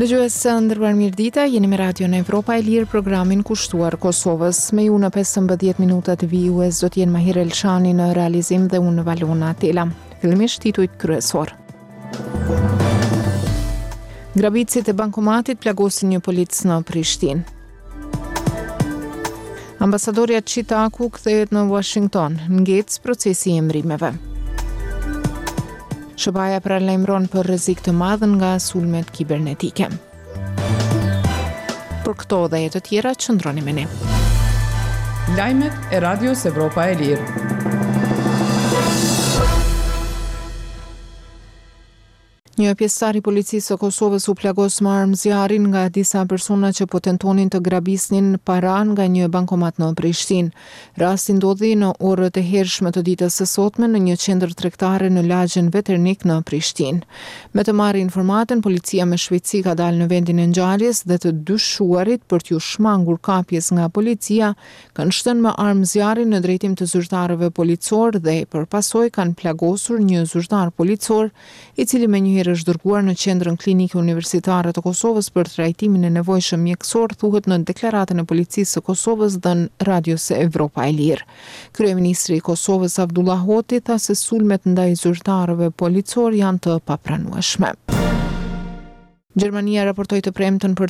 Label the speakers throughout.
Speaker 1: Dëgjues ndërbar mirëdita, jeni me Radio në Evropa e Lirë, programin kushtuar Kosovës. Me ju në 15 minutat vijues do t'jenë Mahir Elshani në realizim dhe unë Valona Tela. Fillimisht titujt kryesor. Grabitësit e bankomatit plagosin një polic në Prishtinë. Ambasadorja Çitaku kthehet në Washington, ngec procesi i emërimeve. SBA paralajmëron për rrezik të madh nga sulmet kibernetike. Për këto dhe të tjera qëndroni me ne.
Speaker 2: Lajmet e Radios Evropa e Lirë.
Speaker 1: Një pjesëtar i policisë së Kosovës u plagos me armë zjarrin nga disa persona që po tentonin të grabisnin para nga një bankomat në Prishtinë. Rasti ndodhi në orët e hershme të ditës së sotme në një qendër tregtare në lagjen Veternik në Prishtinë. Me të marrë informatën, policia me shpejtësi ka dalë në vendin e ngjarjes dhe të dyshuarit për t'u shmangur kapjes nga policia kanë shtënë me armë zjarrin në drejtim të zyrtarëve policor dhe përpasoj kanë plagosur një zyrtar policor i cili menjëherë është dërguar në qendrën klinike universitare të Kosovës për trajtimin e nevojshëm mjekësor, thuhet në deklaratën e policisë së Kosovës dhënë Radios Evropa e Lirë. Kryeministri i Kosovës Abdullah Hoti tha se sulmet ndaj zyrtarëve policor janë të papranueshme. Gjermania raportoi të premten për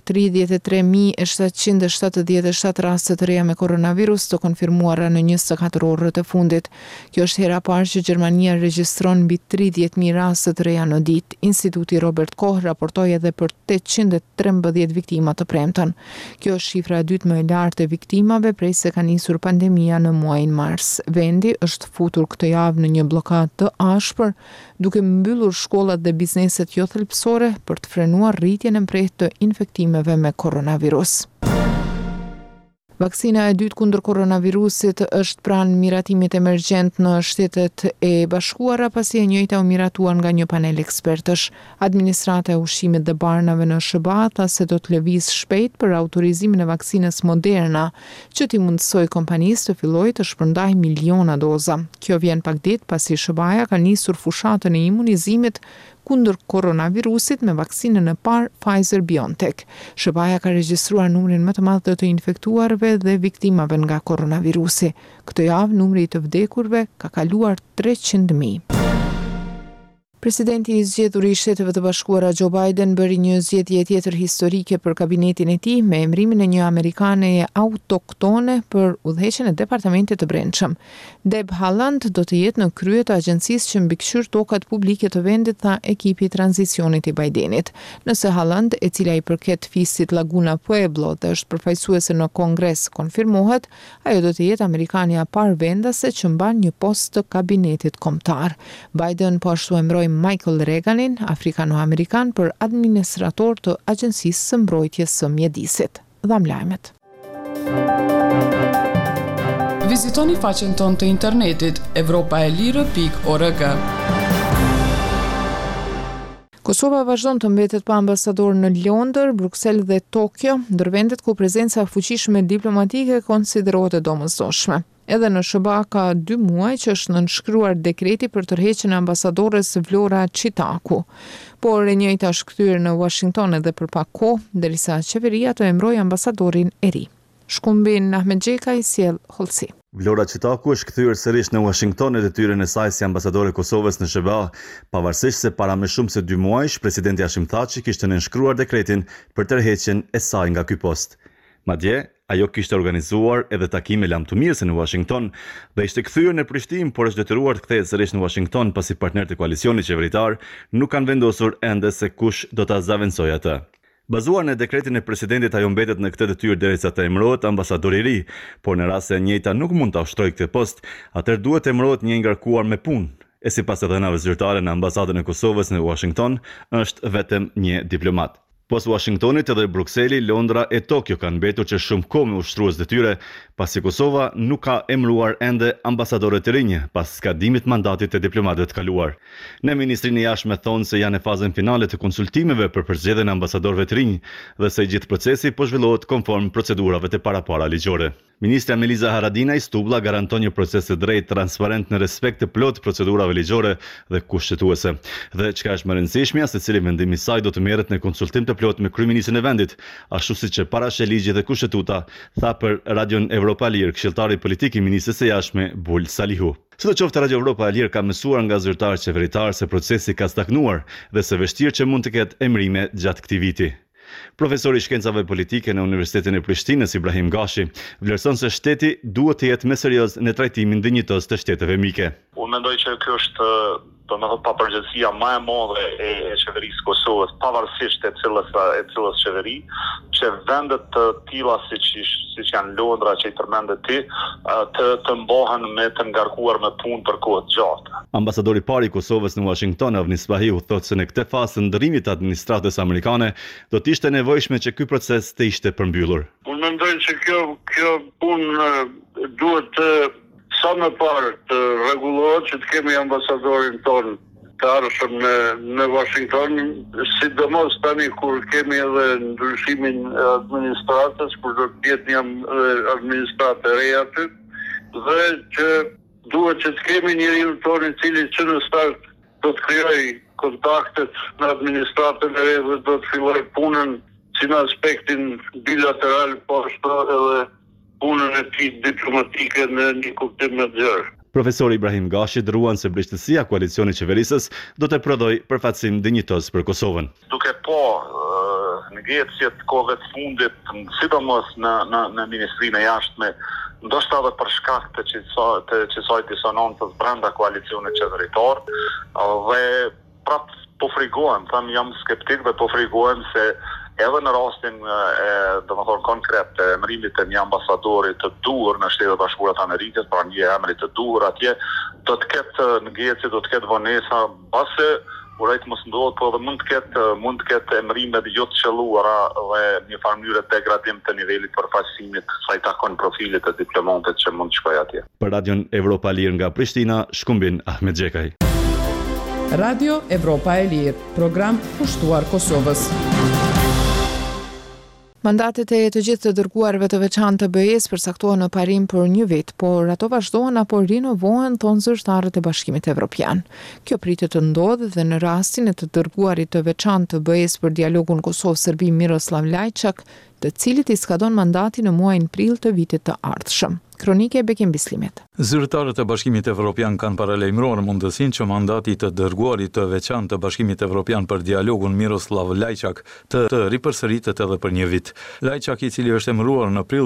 Speaker 1: 33.777 raste të reja me koronavirus të konfirmuara në 24 orët e fundit. Kjo është hera parë që Gjermania regjistron mbi 30.000 raste të reja në ditë. Instituti Robert Koch raportoi edhe për 813 viktima të premten. Kjo është shifra e dytë më e lartë e viktimave prej se ka nisur pandemia në muajin mars. Vendi është futur këtë javë në një blokadë të ashpër, duke mbyllur shkollat dhe bizneset jo thelbësore për të frenuar rritjen e mprehtë të infektimeve me koronavirus. Vaksina e dytë kundër koronavirusit është pranë miratimit emergjent në Shtetet e Bashkuara pasi e njëjta u miratuar nga një panel ekspertësh. Administrata e ushqimit dhe barnave në SBA tha se do të lëviz shpejt për autorizimin e vaksinës Moderna, që t'i mundsoj kompanisë të fillojë të shpërndajë miliona doza. Kjo vjen pak ditë pasi SBA ka nisur fushatën e imunizimit kundër koronavirusit me vaksinën e parë Pfizer-BioNTech. SBA ka regjistruar numrin më të madh të infektuarve dhe viktimave nga koronavirusi. Këtë javë numri i të vdekurve ka kaluar 300.000. Presidenti i zgjedhur i Shteteve të Bashkuara Joe Biden bëri një zgjedhje tjetër historike për kabinetin e tij me emrimin e një amerikane autoktone për udhëheqjen e departamentit të brendshëm. Deb Haaland do të jetë në krye të agjencisë që mbikëqyr tokat publike të vendit, tha ekipi i tranzicionit i Bidenit. Nëse Haaland, e cila i përket fisit Laguna Pueblo dhe është përfaqësuese në Kongres, konfirmohet, ajo do të jetë amerikania parë vendase që mban një post të kabinetit kombëtar. Biden po ashtu emëroi Michael Reaganin, afrikano-amerikan, për administrator të Agjencisë së Mbrojtjes së Mjedisit. Dham lajmet.
Speaker 2: Vizitoni faqen tonë të internetit evropaelire.org.
Speaker 1: Kosova vazhdon të mbetet pa ambasador në Londër, Bruksel dhe Tokyo, ndër vendet ku prezenca e fuqishme diplomatike konsiderohet e domosdoshme. Edhe në SBA ka 2 muaj që është nënshkruar dekreti për tërheqjen e ambasadores Vlora Çitaku. Por e njëjta është kthyer në Washington edhe për pak kohë, derisa qeveria të emëroi ambasadorin e ri. Shkumbin Ahmed Xheka i sjell hollësi.
Speaker 3: Vlora Çitaku është kthyer sërish në Washington në detyrën e saj si ambasadore e Kosovës në SBA, pavarësisht se para më shumë se 2 muajsh presidenti Hashim Thaçi kishte nënshkruar dekretin për tërheqjen e saj nga ky post. Madje, ajo kishte organizuar edhe takime lamtumirëse në Washington dhe ishte kthyer në Prishtinë, por është detyruar të kthehet sërish në Washington pasi partnerët e koalicionit qeveritar nuk kanë vendosur ende se kush do ta zëvendësojë atë. Bazuar në dekretin e presidentit, ajo mbetet në këtë detyrë derisa të emërohet ambasador i ri, por në rast se e njëjta nuk mund ta ushtrojë këtë post, atëherë duhet të emërohet një ngarkuar me punë. E sipas të dhënave zyrtare në ambasadën e Kosovës në Washington, është vetëm një diplomat. Pos Washingtonit edhe Brukseli, Londra e Tokyo kanë mbetur që shumë kohë me ushtrues detyre, pasi Kosova nuk ka emëruar ende ambasadore të rinj pas skadimit mandatit të diplomatëve të kaluar. Në Ministrinë e Jashtme thonë se janë në fazën finale të konsultimeve për përzgjedhjen e ambasadorëve të rinj dhe se gjithë procesi po zhvillohet konform procedurave të parapara ligjore. Ministra Meliza Haradinaj Stublla garanton një proces të drejtë, transparent në respekt të plot procedurave ligjore dhe kushtetuese. Dhe çka është më e rëndësishmja, secili vendim i saj do të merret në konsultim të plot me kryeministrin e vendit, ashtu siç e parashë ligji dhe kushtetuta, tha për Radion Evropa Lir këshilltari politik i ministrisë së jashtme Bul Salihu. Sidoqoftë, Radio Evropa Lir ka mësuar nga zyrtarë qeveritar se procesi ka stagnuar dhe se vështirë që mund të ketë emërime gjatë këtij viti. Profesori i shkencave politike në Universitetin e Prishtinës Ibrahim Gashi vlerëson se shteti duhet të jetë më serioz në trajtimin dinjitos të shteteve mike.
Speaker 4: Unë mendoj që kjo është papërgjegjësia më e madhe e qeverisë Kosovës, pavarësisht e cilës qeveri, që vendet të tilla siç janë Londra që i përmendet ti, të mbohen me të ngarkuar me punë për kohë të gjatë.
Speaker 3: Ambasadori i parë i Kosovës në Washington, Avni Spahiu, thotë se në këtë fazë të ndërrimit të administratës amerikane do të ishte nevojshme që ky proces të ishte përmbyllur.
Speaker 5: Unë mendoj që kjo punë duhet të sa më parë të rregullohet, që të kemi ambasadorin tonë të ardhshëm në Washington, sidomos tani kur kemi edhe ndryshimin e administratës, kur do të jetë një administratë e re aty, dhe që duhet që të kemi njeriu tonë i cili që në start do të krijojë kontaktet në administratën e re dhe do të fillojë punën si në aspektin bilateral, po ashtu edhe punën e tij diplomatike në një kuptim më të gjerë.
Speaker 3: Profesori Ibrahim Gashi dëruan se brishtësia koalicioni qeverisës do të prodhoj përfaqësim dinjitos për Kosovën.
Speaker 4: Duke ngecjet kohëve të fundit, sidomos në Ministrinë e Jashtme, ndoshta edhe për shkak të qësaj disonancës brenda koalicionit qeveritor, dhe prapë po frigohem, jam skeptik dhe po frigohem se edhe në rastin konkret të emërimit të një ambasadori të duhur në Shtetet Bashkuara të Amerikës, pra një emri të duhur atje, do të ketë ngecje, do të ketë vonesa, pasi urejt mos ndodhet, po edhe mund të ketë emërime jo të qelluara dhe një farë mënyrë degradim të nivelit përfaqësimit sa i takon profilit të diplomatëve që mund të shkojë atje.
Speaker 3: Për Radion Evropa Lir nga Prishtina, Shkumbin Ahmet Xhekaj.
Speaker 2: Radio Evropa e Lirë, program kushtuar Kosovës.
Speaker 1: Mandatet e të gjithë të dërguarve të veçantë të BE-s përcaktohen në parim për një vit, por ato vazhdohen apo rinovohen, thonë zyrtarët e Bashkimit Evropian. Kjo pritet të ndodhë dhe në rastin e të dërguarit të veçantë të BE-s për dialogun Kosovë-Serbi Miroslav Lajçak, të cilit i skadon mandati në muajin prill të vitit të ardhshëm. Kronike e Bekim Bislimet.
Speaker 6: Zyrtarët e Bashkimit Evropian kanë paralajmëruar mundësinë që mandati i të dërguarit të veçantë të Bashkimit Evropian për dialogun Miroslav Lajçak të ripërsëritet edhe për një vit. Lajçak, i cili është emëruar në prill